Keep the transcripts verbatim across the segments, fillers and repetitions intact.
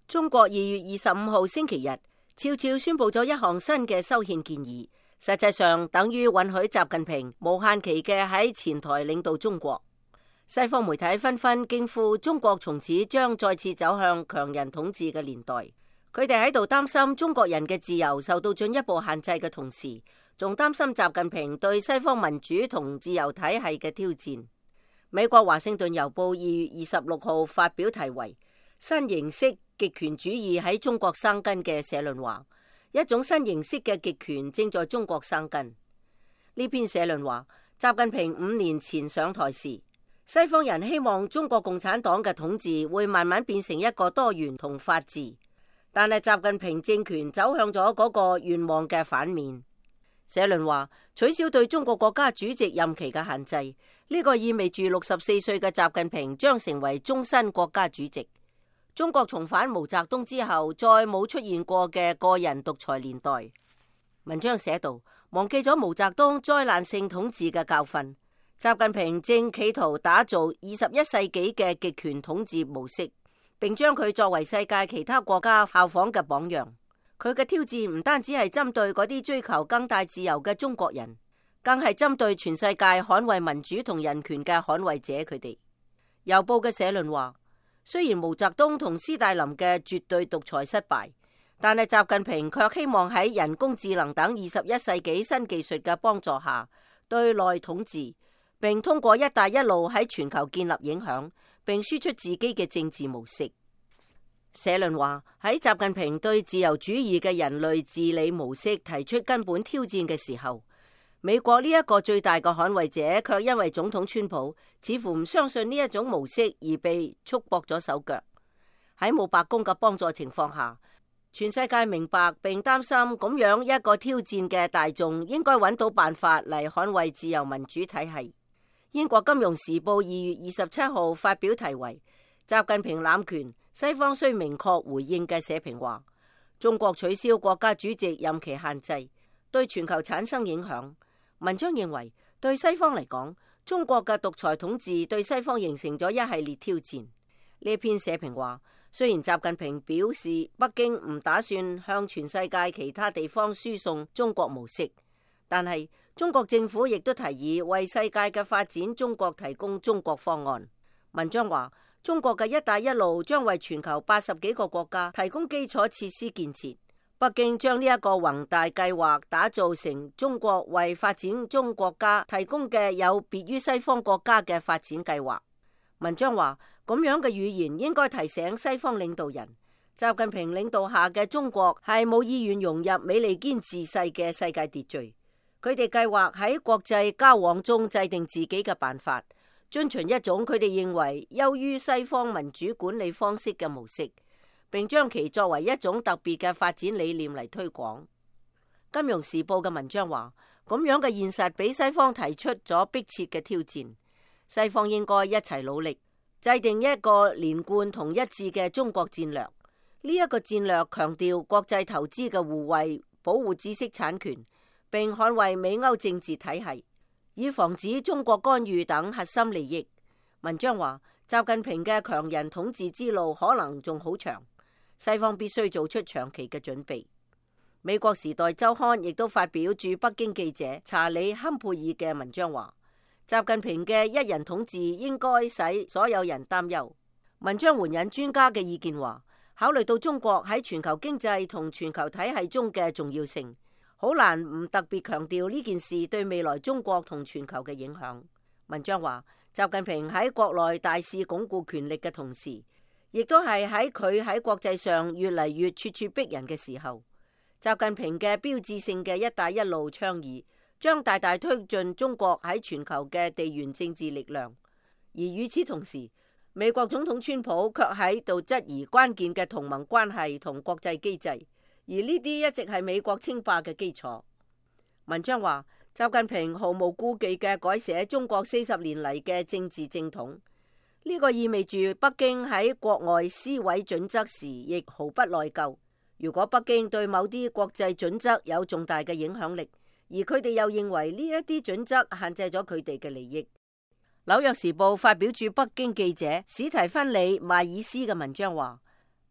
中國二月二十五號星期日悄悄宣布咗一項新嘅修憲建議，實際上等於允許習近平無限期嘅喺前台領導中國。西方媒體紛紛驚呼，中國從此將再次走向強人統治嘅年代。佢哋喺度擔心中國人嘅自由受到進一步限制嘅同時，仲擔心習近平對西方民主同自由體系嘅挑戰。美國華盛頓郵報二月二十六號發表題為新形式極權主義喺中國生根嘅社論話，一種新形式嘅極權正在中國生根。呢篇社論話，習近平五年前上台時，西方人希望中國共產黨嘅統治會慢慢變成一個多元同法治，但係習近平政權走向咗嗰個願望嘅反面。社論話，取消對中國國家主席任期嘅限制，呢個意味住六十四歲嘅習近平將成為終身國家主席。中國重返毛澤東之後再冇出現過嘅個人獨裁年代。文章寫道，忘記咗毛澤東災難性統治嘅教訓，習近平正企圖打造二十一世紀嘅極權統治模式，並將佢作為世界其他國家效仿嘅榜樣。佢嘅挑戰唔單止係針對嗰啲追求更大自由嘅中國人，更係針對全世界捍衛民主同人權嘅捍衛者佢哋。郵報嘅社論話，雖然毛澤東同斯大林嘅絕對獨裁失敗，但係習近平卻希望喺人工智能等二十一世紀新技術嘅幫助下對內統治，並通過一帶一路喺全球建立影響，並輸出自己嘅政治模式。社論話，喺習近平對自由主義嘅人類治理模式提出根本挑戰嘅時候，美國呢一個最大嘅捍衛者卻因為總統川普似乎唔相信呢一種模式而被束縛咗手腳。喺冇白宮嘅幫助情況下，全世界明白並擔心咁樣一個挑戰嘅大眾應該揾到辦法嚟捍衛自由民主體系。英國金融時報二月二十七號發表題為習近平濫權，西方需明確回應嘅社評話，中國取消國家主席任期限制對全球產生影響。文章認為，對西方嚟講，中國嘅獨裁統治對西方形成咗一系列挑戰。呢篇社評話，雖然習近平表示北京唔打算向全世界其他地方輸送中國模式，但係中國政府亦都提議為世界嘅發展中國提供中國方案。文章話，中國嘅一帶一路將為全球八十幾個國家提供基礎設施建設。北京將呢一個宏大計劃打造成中國為發展中國家提供嘅有別於西方國家嘅發展計劃。文章話，咁樣嘅語言應該提醒西方領導人，習近平領導下嘅中國係冇意願融入美利堅自細嘅世界秩序。佢哋計劃喺國際交往中制定自己嘅辦法，遵循一種佢哋認為優於西方民主管理方式嘅模式，並將其作為一種特別嘅發展理念嚟推廣。金融時報嘅文章話，咁樣嘅現實俾西方提出咗迫切嘅挑戰，西方應該一齊努力，制定一個連貫同一致嘅中國戰略。呢、這、一個戰略強調國際投資嘅互惠，保護知識產權，並捍衛美歐政治體系，以防止中國干預等核心利益。文章話，習近平嘅強人統治之路可能仲好長，西方必須做出長期嘅準備。美國時代週刊亦都發表駐北京記者查理坎佩爾嘅文章話，習近平嘅一人統治應該使所有人擔憂。文章援引專家嘅意見話，考慮到中國喺全球經濟同全球體系中嘅重要性，好難唔特別強調呢件事對未來中國同全球嘅影響。文章話，習近平喺國內大肆鞏固權力嘅同時，亦都係喺佢喺國際上越嚟越咄咄逼人嘅時候，習近平嘅標誌性嘅一帶一路倡議將大大推進中國喺全球嘅地緣政治力量。而與此同時，美國總統川普卻喺度質疑關鍵嘅同盟關係同國際機制，而呢啲一直係美國稱霸嘅基礎。文章話，習近平毫無顧忌嘅改寫中國四十年嚟嘅政治正統。呢個意味住北京喺國外施委準則時亦毫不內疚。如果北京對某啲國際準則有重大嘅影響力，而佢哋又認為呢一啲準則限制咗佢哋嘅利益。紐約時報發表駐北京記者史提芬里邁爾斯嘅文章話，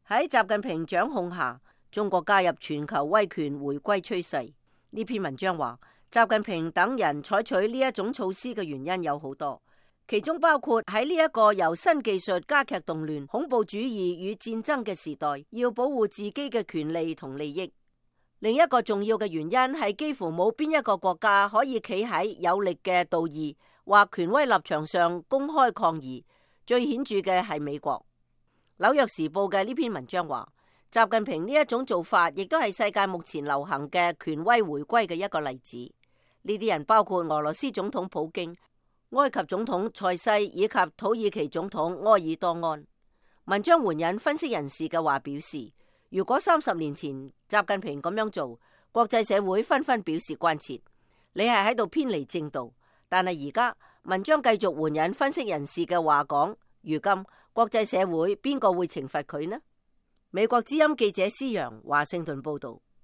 喺習近平掌控下，中國加入全球威權回歸趨勢。呢篇文章話，習近平等人採取呢一種措施嘅原因有好多，其中包括喺呢一個由新技術加劇動亂、恐怖主義與戰爭嘅時代，要保護自己嘅權利同利益。另一個重要嘅原因係幾乎冇邊一個國家可以企喺有力嘅道義或權威立場上公開抗議。最顯著嘅係美國。紐約時報嘅呢篇文章話，習近平呢一種做法亦都係世界目前流行嘅權威回歸嘅一個例子。呢啲人包括俄羅斯總統普京、埃及總統塞西以及土耳其總統埃爾多安。文章援引分析人士嘅話表示，如果三十年前習近平咁樣做，國際社會紛紛表示關切，你係喺度偏離正道。但係而家文章繼續援引分析人士嘅話講，如今國際社會邊個會懲罰佢呢？美國之音記者施洋華盛頓報道。